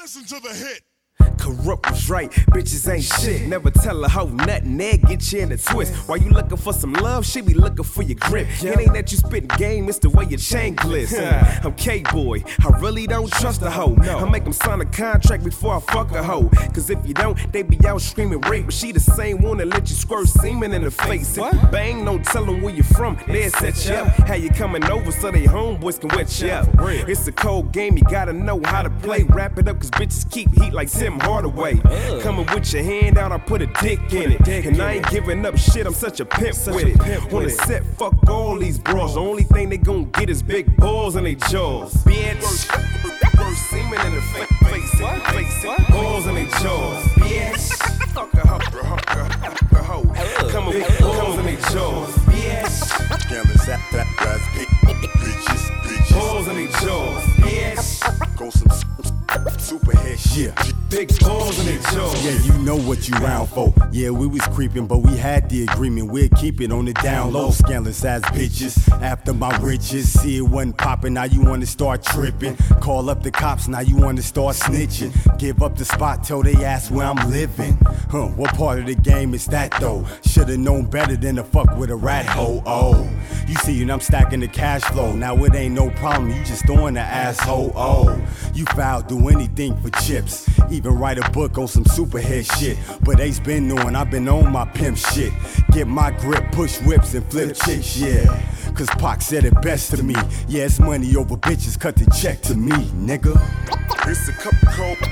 Listen to the hit. Corrupt was right, bitches ain't shit. Never tell a hoe nothing, they get you in a twist. While you looking for some love, she be looking for your grip. It ain't that you spittin' game, it's the way your chain glitz. I'm K-boy, I really don't trust a hoe. I make them sign a contract before I fuck a hoe. Cause if you don't, they be out screaming rape. But she the same one that let you squirt semen in the face. If you bang, don't tell them where you from, they'll set you up. How you coming over so they homeboys can wet you up. It's a cold game, you gotta know how to play. Wrap it up cause bitches keep heat like Tim Hardaway. Coming with your hand out, I put a dick in it. And I ain't giving up shit, I'm such a pimp with it. On the set, fuck all these bras. The only thing they gon' get is big balls in they jaws. Bitch, first semen in the face. Balls in they jaws. Bitch, fuck a hoe. Coming with balls in they jaws. Bitch, Scandalous ass bitches. balls in they jaws. Bitch, Go some superhead shit. big balls in they jaws. Yeah, you know what you round for. Yeah, we was creeping, but we had the agreement. We'd keep it on the down low. Scandalous ass bitches after my riches. See it wasn't popping, now you wanna start tripping. Call up the cops, now you wanna start snitching. Give up the spot, tell they ass where I'm living. What part of the game is that though? Should've known better than to fuck with a rat hoe. Oh, you see, and I'm stacking the cash flow. Now it ain't no problem, you just throwing the asshole. Oh, you foul, do anything for chips. Even write a book on some superhead shit. But Ace been knowing I've been on my pimp shit. Get my grip, push whips and flip chicks, yeah. Cause Pac said it best to me. Yeah, it's money over bitches, cut the check to me, nigga. It's a cold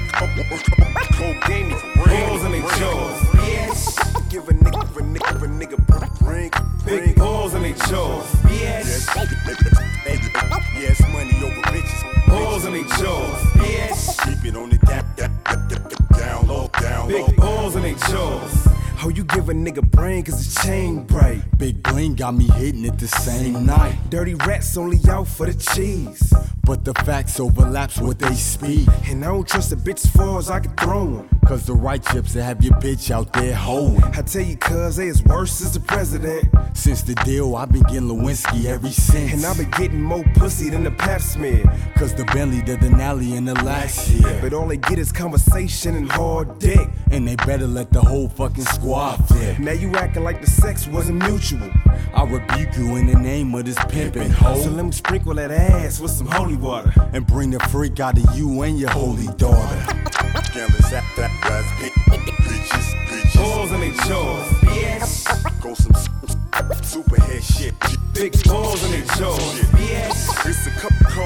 game. Balls in they jaws. Bitch, Give a nigga ring. big balls in they jaws. Bitch, Yeah, it's money over bitches. balls in they jaws. Bitch, Keep it on the down low. big balls in they jaws. Oh, you give a nigga brain cause his chain bright. Big bling got me hitting it the same night. Dirty rats only out for the cheese. But the facts overlaps what they speak. And I don't trust a bitch as far as I can throw 'em. Cause the right chips that have your bitch out there hoeing. I tell you cuz they as worse as the president. Since the deal, I've been getting Lewinsky every since. And I've been getting more pussy than the pap smear. Cause the Bentley, the Denali, and the last year. But all they get is conversation and hard dick. And they better let the whole fucking squad flip. Now you acting like the sex wasn't mutual. I rebuke you in the name of this pimpin' hoe. So let me sprinkle that ass with some holy water. And bring the freak out of you and your holy daughter. Scandalous ass bitches. Balls in they jaws. Bitch, Go some superhead shit. big balls in they jaws. Bitch, It's a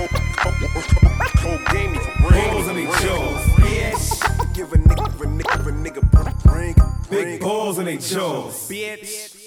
cold game. balls in they jaws. Bitch, Give a nigga ring. big balls in they jaws. Bitch.